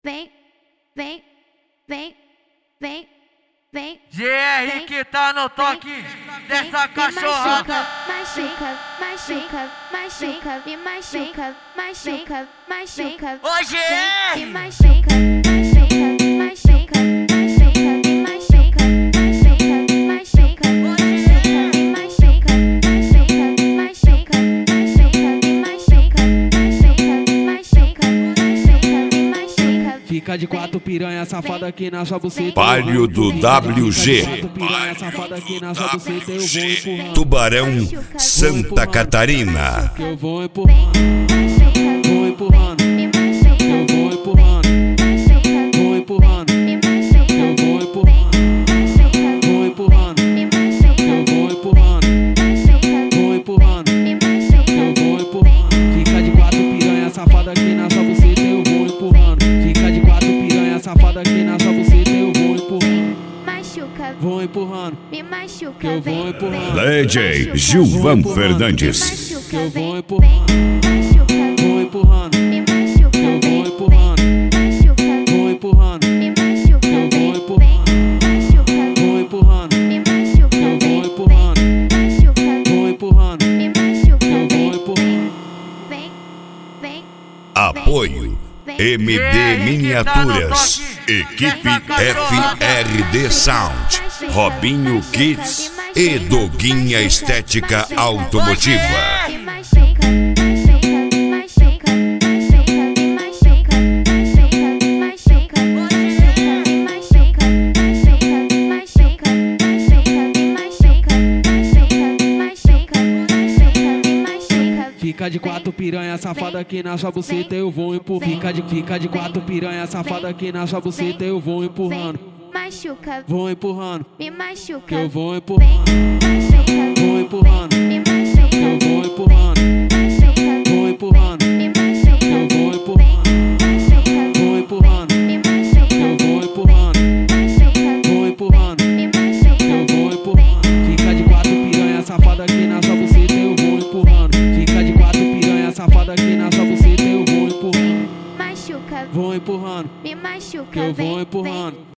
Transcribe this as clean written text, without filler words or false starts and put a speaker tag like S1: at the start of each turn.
S1: vem, vem, vem, vem, vem.
S2: GR que tá no toque dessa cachorrada.
S1: Machuca, machuca, machuca, me machuca, machuca, machuca.
S2: Ô GR!
S1: Me machuca, machuca, machuca, machuca, me machuca, machuca, machuca. Me machuca, machuca, machuca, machuca, me machuca, machuca, machuca, me machuca.
S3: Fica de quatro piranha safada aqui na sua buceta.
S4: Palio do WG. Tubarão, Santa Catarina.
S3: Que eu vou empurrando, vou empurrando, eu vou empurrando, vou empurrando, eu vou empurrando, vou empurrando, eu vou empurrando, vou empurrando, eu vou empurrando. Fica de quatro piranha safada aqui na sua buceta, eu vou empurrando. Fica de quatro piranha safada aqui na sua buceta, eu vou empurrando. Vou empurrando,
S1: me machuca,
S3: que eu vou empurrando.
S4: DJ Gilvan Fernandes.
S3: Que eu vou empurrando, vou empurrando,
S1: me machuca,
S3: que eu vou empurrando, vou empurrando,
S1: me machuca,
S3: que eu vou empurrando, vou empurrando,
S1: me machuca,
S3: que eu vou empurrando, vou empurrando,
S1: me machuca,
S3: que eu vou empurrando.
S1: vem, vem,
S4: Apoio MD Miniaturas. Equipe FRD Sound. Robinho Kids e Doguinha Estética Automotiva.
S1: me machuca, machuca, machuca, me machuca, machuca, machuca, me machuca, machuca, machuca, me machuca, machuca, me machuca.
S3: Fica de quatro piranha safada aqui na sua buceta, eu vou empurrando. Fica de quatro piranha safada aqui na sua buceta, eu vou empurrando.
S1: Machuca,
S3: Vou empurrando,
S1: me machuca,
S3: que eu vou empurrando, vou empurrando,
S1: me
S3: que
S1: machuca,
S3: eu vou empurrando, vou empurrando,
S1: me machuca,
S3: que eu vou empurrando, vou empurrando,
S1: me
S3: que
S1: machuca,
S3: eu vou empurrando, vou empurrando,
S1: me
S3: que
S1: machuca,
S3: eu vou empurrando. Fica de quatro piranha safada aqui na sua buceta, eu vou empurrando. Fica de quatro piranha safada aqui na sua buceta, eu vou empurrando,
S1: machuca,
S3: vou empurrando,
S1: me machuca,
S3: que eu vou empurrando.